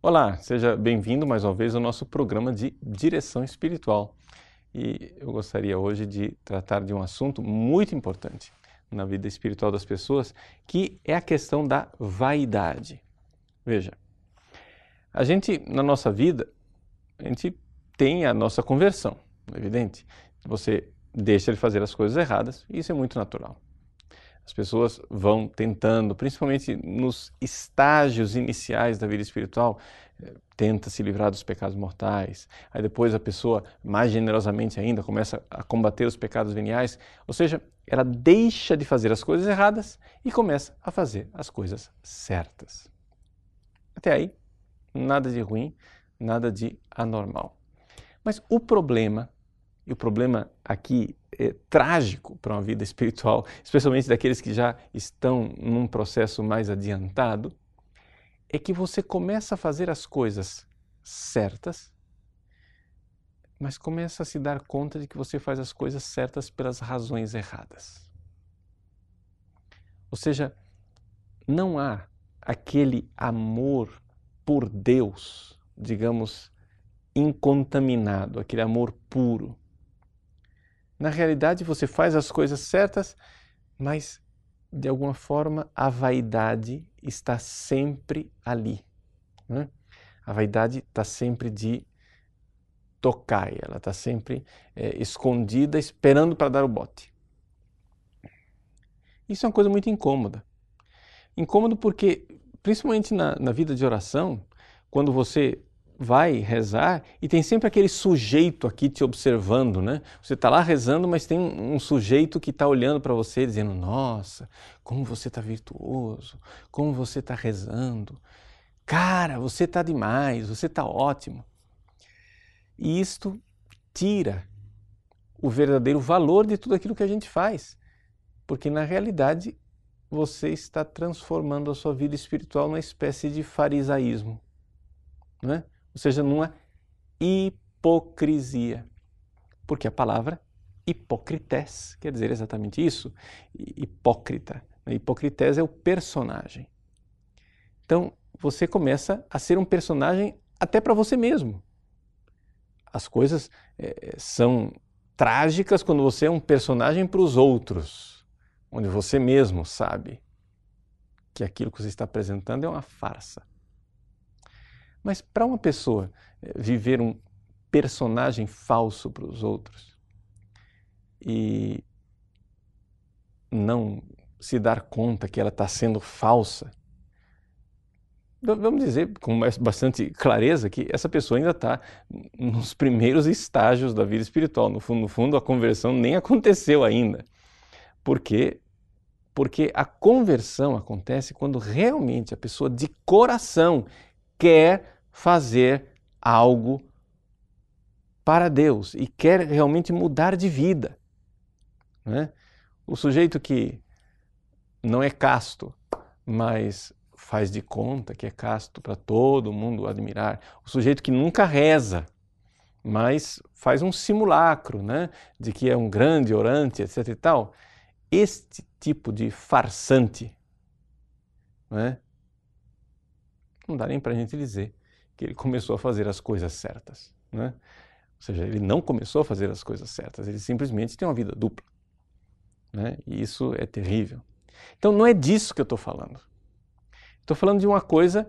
Olá, seja bem-vindo mais uma vez ao nosso programa de Direção Espiritual. E eu gostaria hoje de tratar de um assunto muito importante na vida espiritual das pessoas, que é a questão da vaidade. Veja, a gente, na nossa vida, a gente tem a nossa conversão, é evidente. Você deixa de fazer as coisas erradas e isso é muito natural. As pessoas vão tentando, principalmente nos estágios iniciais da vida espiritual, tenta se livrar dos pecados mortais. Aí depois a pessoa, mais generosamente ainda, começa a combater os pecados veniais. Ou seja, ela deixa de fazer as coisas erradas e começa a fazer as coisas certas. Até aí, nada de ruim, nada de anormal. Mas o problema, e o problema aqui é trágico para uma vida espiritual, especialmente daqueles que já estão num processo mais adiantado, é que você começa a fazer as coisas certas, mas começa a se dar conta de que você faz as coisas certas pelas razões erradas. Ou seja, não há aquele amor por Deus, digamos, incontaminado, aquele amor puro. Na realidade, você faz as coisas certas, mas de alguma forma a vaidade está sempre ali, né? A vaidade está sempre de tocaia, ela está sempre escondida, esperando para dar o bote. Isso é uma coisa muito incômoda. Incômodo porque, principalmente na vida de oração, quando você vai rezar e tem sempre aquele sujeito aqui te observando, né? Você está lá rezando, mas tem um sujeito que está olhando para você dizendo: nossa, como você está virtuoso, como você está rezando. Cara, você está demais, você está ótimo. E isto tira o verdadeiro valor de tudo aquilo que a gente faz, porque na realidade você está transformando a sua vida espiritual numa espécie de farisaísmo, né? Ou seja, numa hipocrisia, porque a palavra hipócrites quer dizer exatamente isso, hipócrita. Hipocrites é o personagem. Então você começa a ser um personagem até para você mesmo. As coisas são trágicas quando você é um personagem para os outros, onde você mesmo sabe que aquilo que você está apresentando é uma farsa. Mas para uma pessoa viver um personagem falso para os outros e não se dar conta que ela está sendo falsa, vamos dizer com bastante clareza que essa pessoa ainda está nos primeiros estágios da vida espiritual. No fundo, a conversão nem aconteceu ainda. Por quê? Porque a conversão acontece quando realmente a pessoa de coração quer fazer algo para Deus e quer realmente mudar de vida, né? O sujeito que não é casto, mas faz de conta que é casto para todo mundo admirar. O sujeito que nunca reza, mas faz um simulacro, né, de que é um grande orante, etc. e tal. Este tipo de farsante, né, não dá nem para a gente dizer que ele começou a fazer as coisas certas, né? Ou seja, ele não começou a fazer as coisas certas, ele simplesmente tem uma vida dupla, né? E isso é terrível. Então não é disso que eu estou falando. Estou falando de uma coisa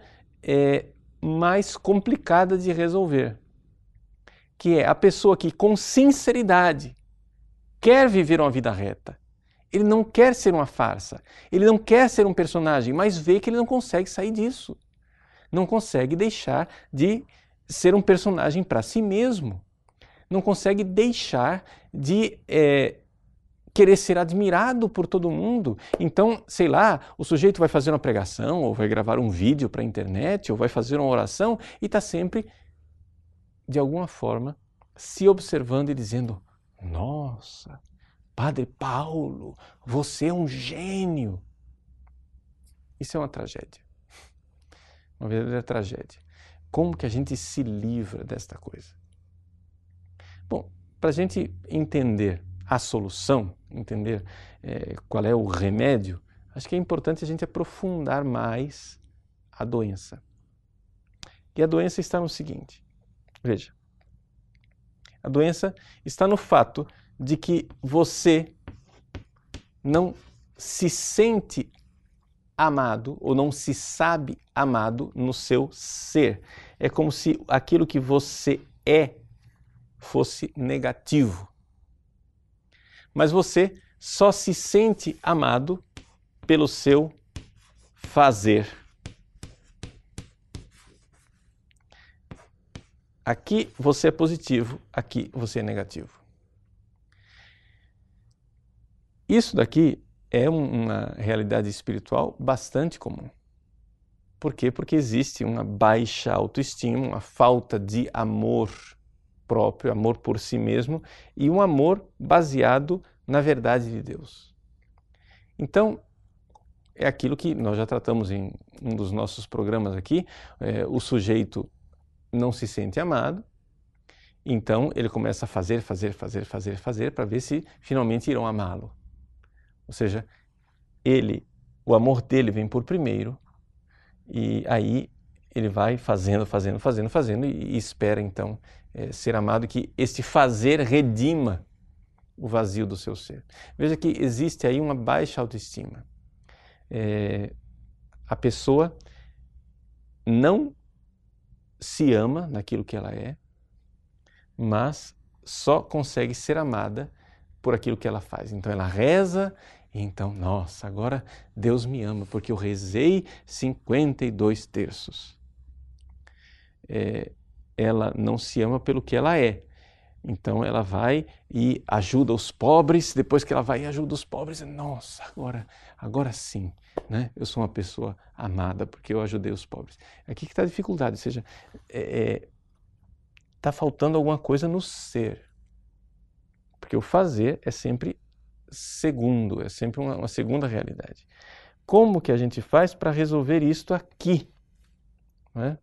mais complicada de resolver, que é a pessoa que com sinceridade quer viver uma vida reta. Ele não quer ser uma farsa, ele não quer ser um personagem, mas vê que ele não consegue sair disso. Não consegue deixar de ser um personagem para si mesmo. Não consegue deixar de querer ser admirado por todo mundo. Então, sei lá, o sujeito vai fazer uma pregação, ou vai gravar um vídeo para a internet, ou vai fazer uma oração e está sempre, de alguma forma, se observando e dizendo: nossa, Padre Paulo, você é um gênio. Isso é uma tragédia. Uma verdadeira tragédia. Como que a gente se livra desta coisa? Bom, para a gente entender a solução, entender qual é o remédio, acho que é importante a gente aprofundar mais a doença. E a doença está no seguinte, veja, a doença está no fato de que você não se sente amado ou não se sabe amado no seu ser. É como se aquilo que você é fosse negativo. Mas você só se sente amado pelo seu fazer. Aqui você é positivo, aqui você é negativo. Isso daqui é uma realidade espiritual bastante comum. Por quê? Porque existe uma baixa autoestima, uma falta de amor próprio, amor por si mesmo e um amor baseado na verdade de Deus. Então, é aquilo que nós já tratamos em um dos nossos programas aqui, o sujeito não se sente amado, então ele começa a fazer para ver se finalmente irão amá-lo. Ou seja, o amor dele vem por primeiro e aí ele vai fazendo e espera então ser amado, que este fazer redima o vazio do seu ser. Veja que existe aí uma baixa autoestima. A pessoa não se ama naquilo que ela é, mas só consegue ser amada por aquilo que ela faz. Então ela reza, e então, nossa, agora Deus me ama, porque eu rezei 52 terços. Ela não se ama pelo que ela é. Então ela vai e ajuda os pobres, depois que ela vai e ajuda os pobres, nossa, agora sim, né? Eu sou uma pessoa amada porque eu ajudei os pobres. Aqui que está a dificuldade, ou seja, está faltando alguma coisa no ser. Porque o fazer é sempre segundo, é sempre uma segunda realidade. Como que a gente faz para resolver isto aqui? Né?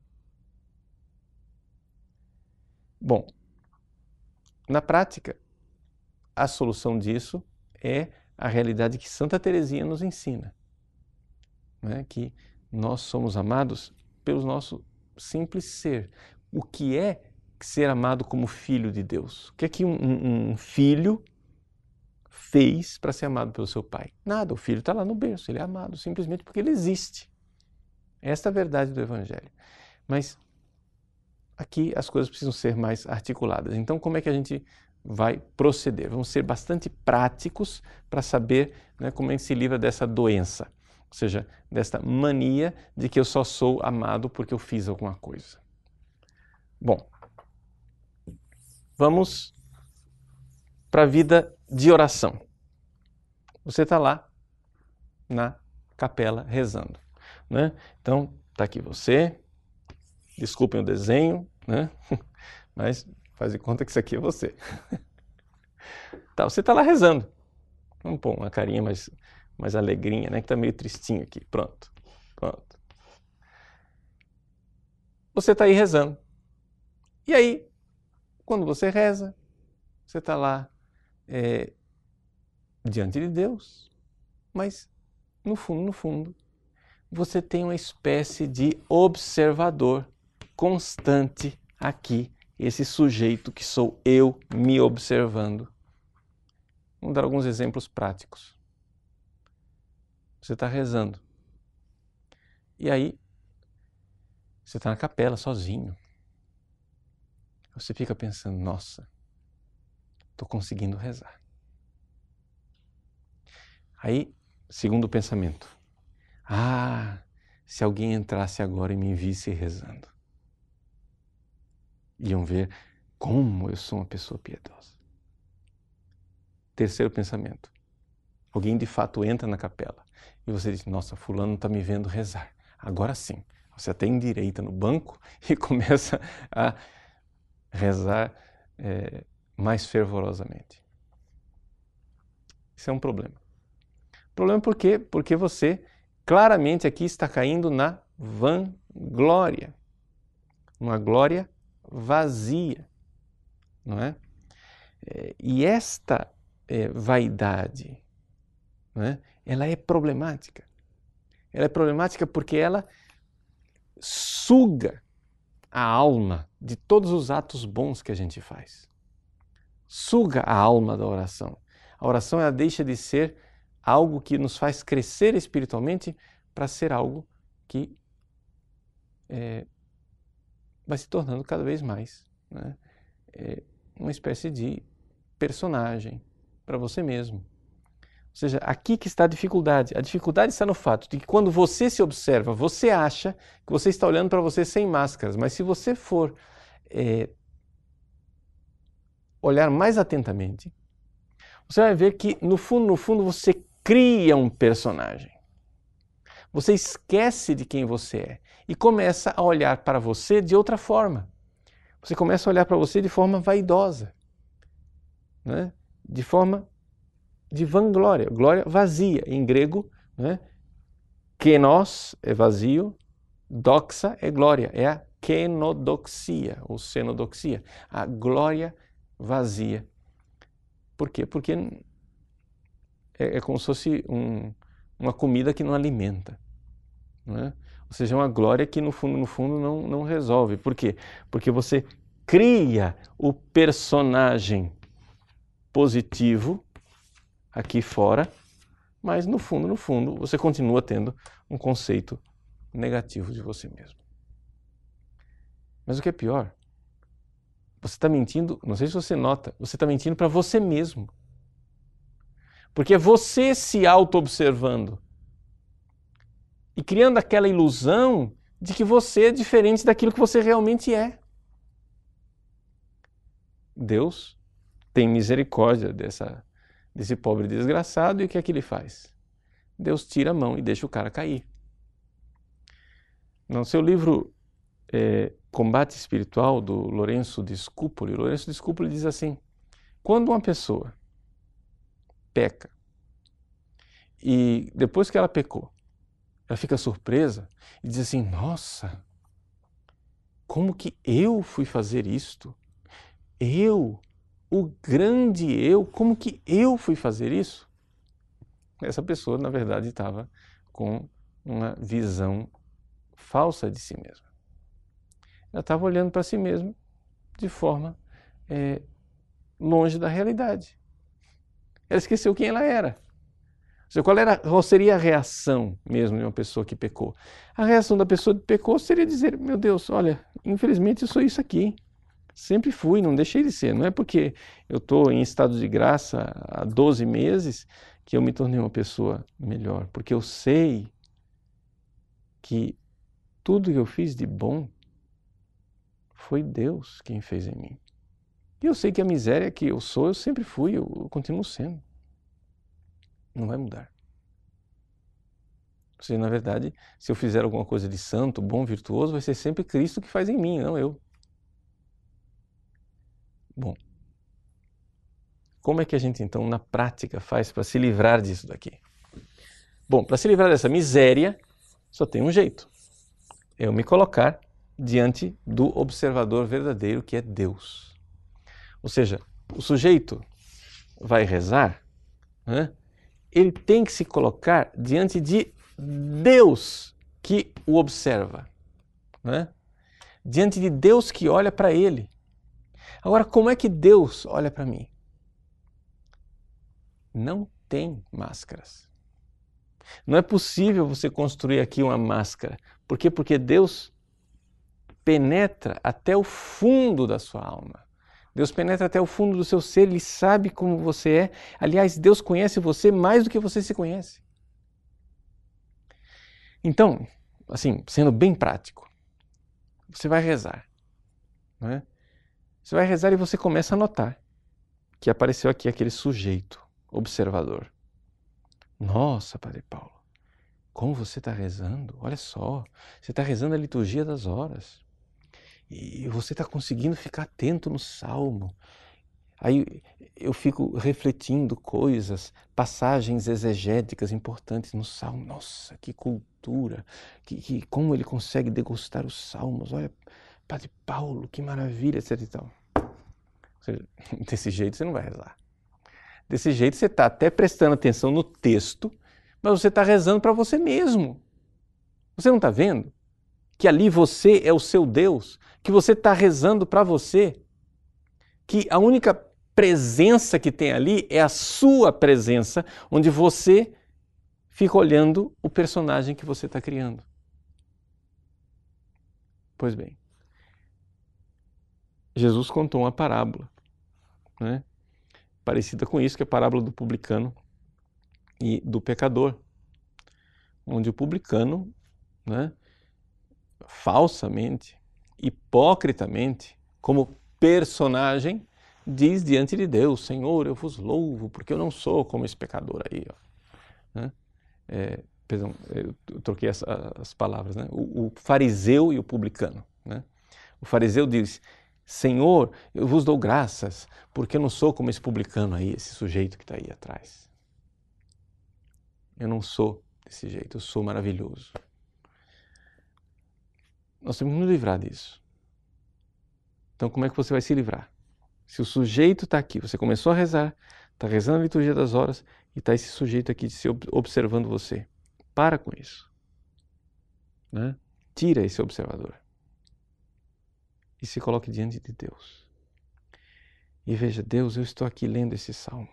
Bom, na prática, a solução disso é a realidade que Santa Teresinha nos ensina, né? Que nós somos amados pelo nosso simples ser. O que é ser amado como filho de Deus? O que é que um filho fez para ser amado pelo seu pai? Nada, o filho está lá no berço, ele é amado simplesmente porque ele existe. Esta é a verdade do Evangelho. Mas aqui as coisas precisam ser mais articuladas. Então, como é que a gente vai proceder? Vamos ser bastante práticos para saber, né, como é que se livra dessa doença, ou seja, desta mania de que eu só sou amado porque eu fiz alguma coisa. Bom, vamos para a vida de oração. Você está lá na capela rezando, né? Então, está aqui você, desculpem o desenho, né? Mas faz de conta que isso aqui é você. Tá, você está lá rezando. Vamos pôr uma carinha mais alegrinha, né? Que está meio tristinho aqui. Pronto. Você está aí rezando. E aí, quando você reza, você está lá diante de Deus, mas no fundo, você tem uma espécie de observador constante aqui, esse sujeito que sou eu me observando. Vamos dar alguns exemplos práticos. Você está rezando. E aí, você está na capela sozinho. Você fica pensando, nossa, estou conseguindo rezar. Aí, segundo pensamento, se alguém entrasse agora e me visse rezando, iam ver como eu sou uma pessoa piedosa. Terceiro pensamento, alguém de fato entra na capela e você diz, nossa, fulano está me vendo rezar. Agora sim, você até endireita no banco e começa a rezar mais fervorosamente. Isso é um problema. Problema por quê? Porque você claramente aqui está caindo na vanglória. Uma glória vazia, não é? E esta vaidade, não é? Ela é problemática. Ela é problemática porque ela suga a alma de todos os atos bons que a gente faz. Suga a alma da oração. A oração ela deixa de ser algo que nos faz crescer espiritualmente para ser algo que vai se tornando cada vez mais, né? Uma espécie de personagem para você mesmo. Ou seja, aqui que está a dificuldade. A dificuldade está no fato de que quando você se observa, você acha que você está olhando para você sem máscaras, mas se você for olhar mais atentamente, você vai ver que no fundo você cria um personagem. Você esquece de quem você é e começa a olhar para você de outra forma. Você começa a olhar para você de forma vaidosa, né? De forma de vanglória, glória vazia. Em grego, né? Kenos é vazio, doxa é glória, é a kenodoxia ou cenodoxia, a glória vazia. Por quê? Porque é como se fosse uma comida que não alimenta, não é? Ou seja, uma glória que no fundo não resolve. Por quê? Porque você cria o personagem positivo aqui fora, mas no fundo você continua tendo um conceito negativo de você mesmo. Mas o que é pior, você está mentindo, não sei se você nota, você está mentindo para você mesmo. Porque é você se auto-observando e criando aquela ilusão de que você é diferente daquilo que você realmente é. Deus tem misericórdia desse pobre desgraçado e o que é que ele faz? Deus tira a mão e deixa o cara cair. No seu livro Combate Espiritual, do Lourenço de Scupoli, diz assim: quando uma pessoa peca e depois que ela pecou, ela fica surpresa e diz assim: nossa, como que eu fui fazer isto? Eu, o grande eu, como que eu fui fazer isso? Essa pessoa, na verdade, estava com uma visão falsa de si mesma. Ela estava olhando para si mesma de forma longe da realidade. Ela esqueceu quem ela era. Ou seja, qual seria a reação mesmo de uma pessoa que pecou? A reação da pessoa que pecou seria dizer: meu Deus, olha, infelizmente eu sou isso aqui. Sempre fui, não deixei de ser. Não é porque eu estou em estado de graça há 12 meses que eu me tornei uma pessoa melhor. Porque eu sei que tudo que eu fiz de bom foi Deus quem fez em mim. E eu sei que a miséria que eu sou, eu sempre fui, eu continuo sendo. Não vai mudar. Ou seja, na verdade, se eu fizer alguma coisa de santo, bom, virtuoso, vai ser sempre Cristo que faz em mim, não eu. Bom, como é que a gente então na prática faz para se livrar disso daqui? Bom, para se livrar dessa miséria, só tem um jeito. É eu me colocar diante do observador verdadeiro que é Deus. Ou seja, o sujeito vai rezar, né? Ele tem que se colocar diante de Deus que o observa, né? Diante de Deus que olha para ele. Agora, como é que Deus olha para mim? Não tem máscaras. Não é possível você construir aqui uma máscara. Por quê? Porque Deus penetra até o fundo da sua alma. Deus penetra até o fundo do seu ser, Ele sabe como você é. Aliás, Deus conhece você mais do que você se conhece. Então, assim, sendo bem prático, você vai rezar, não é? Você vai rezar e você começa a notar que apareceu aqui aquele sujeito observador. Nossa, Padre Paulo, como você está rezando? Olha só, você está rezando a liturgia das horas. E você está conseguindo ficar atento no salmo. Aí eu fico refletindo coisas, passagens exegéticas importantes no salmo. Nossa, que cultura, como ele consegue degustar os salmos. Olha, Padre Paulo, que maravilha, etc e tal. Ou seja, desse jeito você não vai rezar. Desse jeito você está até prestando atenção no texto, mas você está rezando para você mesmo. Você não está vendo que ali você é o seu Deus, que você está rezando para você, que a única presença que tem ali é a sua presença, onde você fica olhando o personagem que você está criando. Pois bem, Jesus contou uma parábola, né, parecida com isso, que é a parábola do publicano e do pecador, onde o publicano, né, falsamente, hipocritamente, como personagem, diz diante de Deus: Senhor, eu vos louvo, porque eu não sou como esse pecador aí. Ó. Né? Perdão, eu troquei as palavras. Né? O fariseu e o publicano. Né? O fariseu diz: Senhor, eu vos dou graças, porque eu não sou como esse publicano aí, esse sujeito que está aí atrás. Eu não sou desse jeito, eu sou maravilhoso. Nós temos que nos livrar disso. Então, como é que você vai se livrar? Se o sujeito está aqui, você começou a rezar, está rezando a liturgia das horas e está esse sujeito aqui se observando você. Para com isso. Né? Tira esse observador. E se coloque diante de Deus. E veja: Deus, eu estou aqui lendo esse salmo.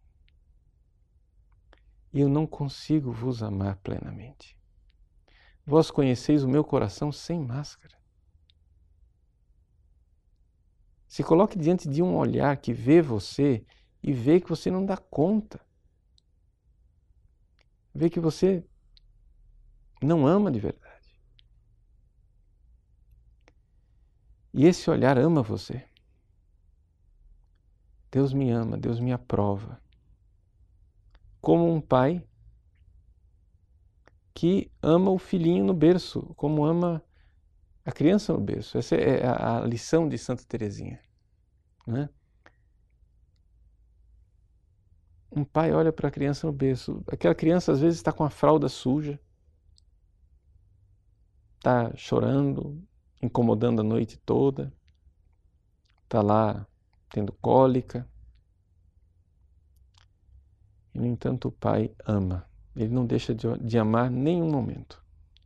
E eu não consigo vos amar plenamente. Vós conheceis o meu coração sem máscara. Se coloque diante de um olhar que vê você e vê que você não dá conta. Vê que você não ama de verdade. E esse olhar ama você. Deus me ama, Deus me aprova. Como um pai que ama o filhinho no berço, como ama a criança no berço. Essa é a lição de Santa Teresinha. Né? Um pai olha para a criança no berço. Aquela criança às vezes está com a fralda suja, está chorando, incomodando a noite toda, está lá tendo cólica. E, no entanto, o pai ama. Ele não deixa de amar nenhum momento.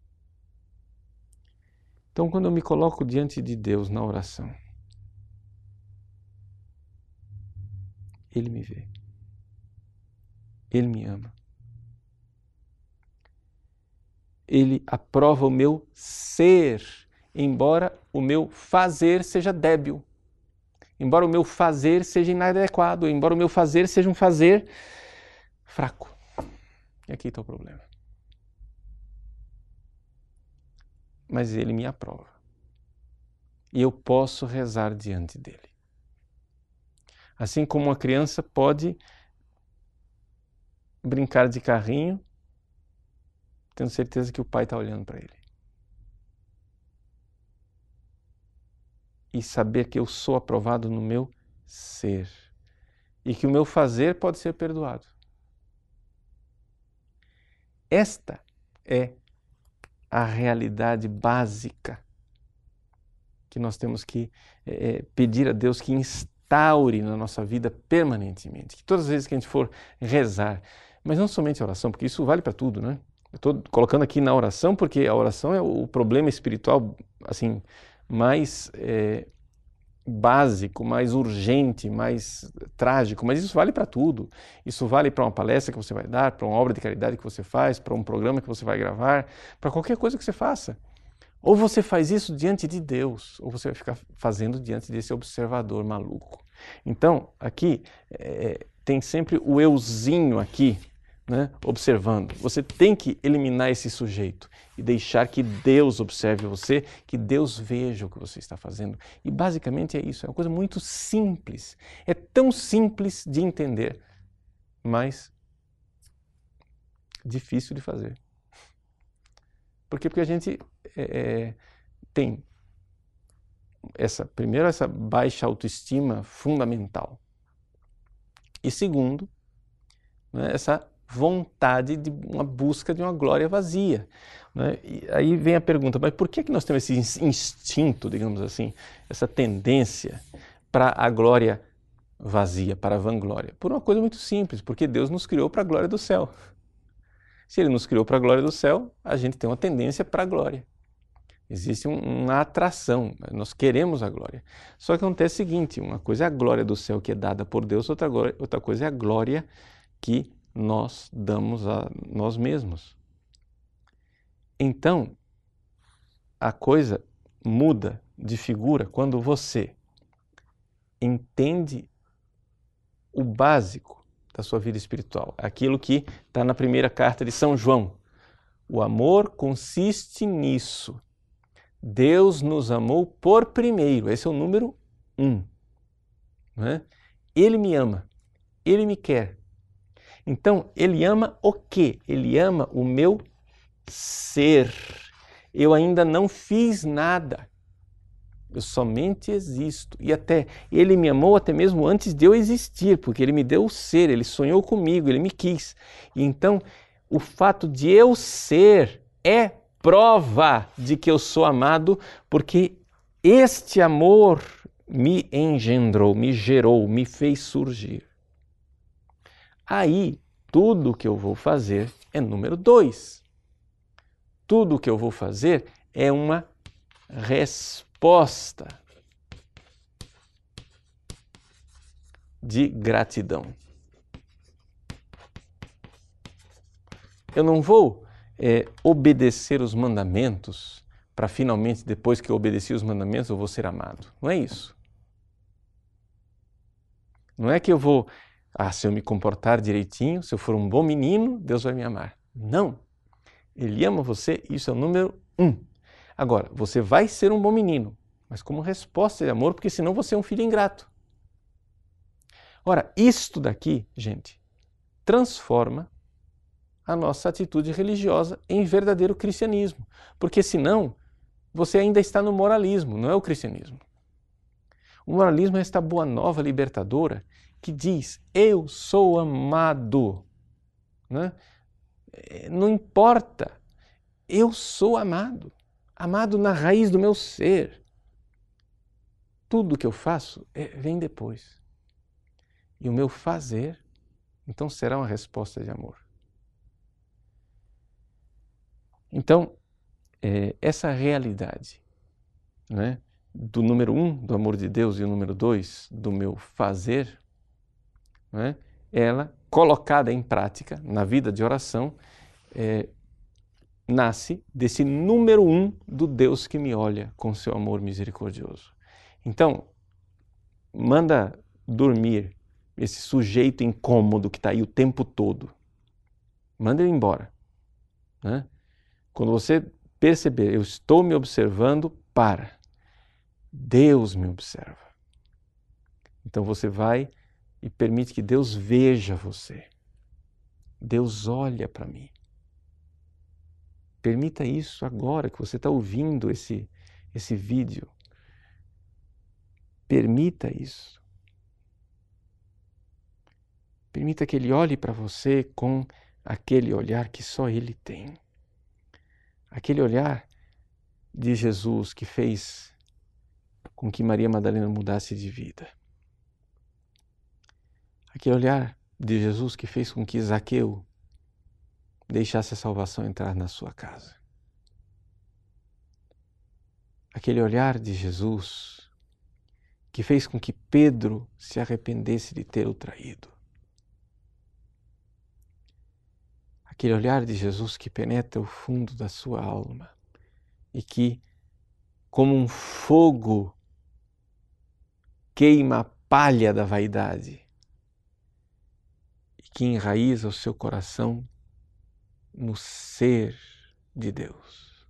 Então, quando eu me coloco diante de Deus na oração, Ele me vê. Ele me ama. Ele aprova o meu ser, embora o meu fazer seja débil. Embora o meu fazer seja inadequado, embora o meu fazer seja um fazer fraco. E aqui está o problema. Mas Ele me aprova. E eu posso rezar diante dEle. Assim como uma criança pode brincar de carrinho, tendo certeza que o pai está olhando para ele. E saber que eu sou aprovado no meu ser. E que o meu fazer pode ser perdoado. Esta é a realidade básica que nós temos que pedir a Deus que instaure na nossa vida permanentemente. Que todas as vezes que a gente for rezar, mas não somente a oração, porque isso vale para tudo, né? Eu estou colocando aqui na oração porque a oração é o problema espiritual assim, mais básico, mais urgente, mais trágico, mas isso vale para tudo. Isso vale para uma palestra que você vai dar, para uma obra de caridade que você faz, para um programa que você vai gravar, para qualquer coisa que você faça. Ou você faz isso diante de Deus, ou você vai ficar fazendo diante desse observador maluco. Então, aqui tem sempre o euzinho aqui, né, observando. Você tem que eliminar esse sujeito e deixar que Deus observe você, que Deus veja o que você está fazendo. E basicamente é isso, é uma coisa muito simples. É tão simples de entender, mas difícil de fazer. Por quê? Porque a gente tem primeiro, essa baixa autoestima fundamental. E segundo, né, essa vontade de uma busca de uma glória vazia. Né? E aí vem a pergunta, mas por que nós temos esse instinto, digamos assim, essa tendência para a glória vazia, para a vanglória? Por uma coisa muito simples, porque Deus nos criou para a glória do céu. Se Ele nos criou para a glória do céu, a gente tem uma tendência para a glória. Existe uma atração, nós queremos a glória. Só que acontece o seguinte, uma coisa é a glória do céu que é dada por Deus, outra coisa é a glória que nós damos a nós mesmos. Então, a coisa muda de figura quando você entende o básico da sua vida espiritual, aquilo que está na primeira carta de São João. O amor consiste nisso. Deus nos amou por primeiro, esse é o número 1. Né? Ele me ama, Ele me quer. Então, Ele ama o quê? Ele ama o meu ser. Eu ainda não fiz nada, eu somente existo. E até Ele me amou até mesmo antes de eu existir, porque Ele me deu o ser, Ele sonhou comigo, Ele me quis. E então, o fato de eu ser é prova de que eu sou amado, porque este amor me engendrou, me gerou, me fez surgir. Aí, tudo que eu vou fazer é número 2. Tudo que eu vou fazer é uma resposta de gratidão. Eu não vou obedecer os mandamentos para finalmente, depois que eu obedeci os mandamentos, eu vou ser amado. Não é isso. Não é que eu vou, se eu me comportar direitinho, se eu for um bom menino, Deus vai me amar. Não. Ele ama você, isso é o número 1. Agora, você vai ser um bom menino, mas como resposta de amor, porque senão você é um filho ingrato. Ora, isto daqui, gente, transforma a nossa atitude religiosa em verdadeiro cristianismo. Porque senão, você ainda está no moralismo, não é o cristianismo. O moralismo é esta boa nova libertadora que diz, eu sou amado. Né? Não importa, eu sou amado. Amado na raiz do meu ser. Tudo que eu faço vem depois. E o meu fazer, então, será uma resposta de amor. Então, essa realidade, né, do número 1, do amor de Deus, e o número 2, do meu fazer, né, ela, colocada em prática na vida de oração, nasce desse número 1 do Deus que me olha com seu amor misericordioso. Então, manda dormir esse sujeito incômodo que está aí o tempo todo. Manda ele embora. Né? Quando você perceber, eu estou me observando, para. Deus me observa. Então você vai e permite que Deus veja você. Deus olha para mim. Permita isso agora que você está ouvindo esse vídeo. Permita isso. Permita que Ele olhe para você com aquele olhar que só Ele tem. Aquele olhar de Jesus que fez com que Maria Madalena mudasse de vida. Aquele olhar de Jesus que fez com que Zaqueu deixasse a salvação entrar na sua casa. Aquele olhar de Jesus que fez com que Pedro se arrependesse de ter o traído. Aquele olhar de Jesus que penetra o fundo da sua alma e que, como um fogo, queima a palha da vaidade e que enraiza o seu coração no ser de Deus.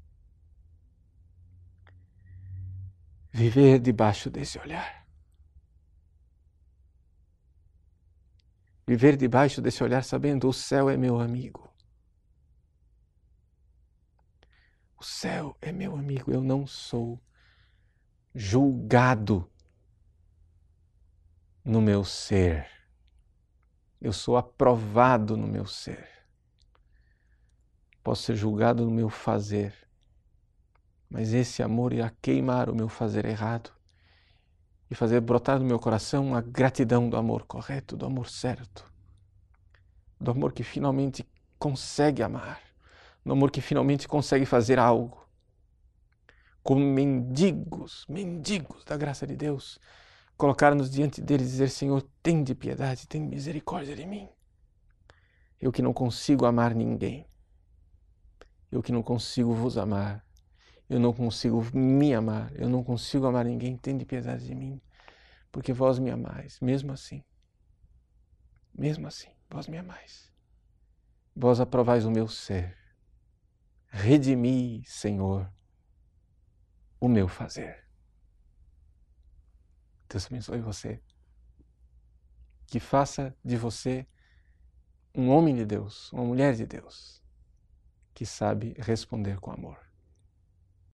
Viver debaixo desse olhar. Viver debaixo desse olhar sabendo o céu é meu amigo. O céu é meu amigo, eu não sou julgado no meu ser. Eu sou aprovado no meu ser. Posso ser julgado no meu fazer, mas esse amor irá queimar o meu fazer errado e fazer brotar no meu coração a gratidão do amor correto, do amor certo, do amor que finalmente consegue amar, do amor que finalmente consegue fazer algo. como mendigos da graça de Deus, colocar-nos diante dele e dizer: Senhor, tende piedade, tem misericórdia de mim. Eu que não consigo amar ninguém, eu que não consigo vos amar, eu não consigo me amar, eu não consigo amar ninguém, tende piedade de mim, porque vós me amais, mesmo assim, vós me amais. Vós aprovais o meu ser. Redimi, Senhor, o meu fazer. Deus abençoe você. Que faça de você um homem de Deus, uma mulher de Deus, que sabe responder com amor.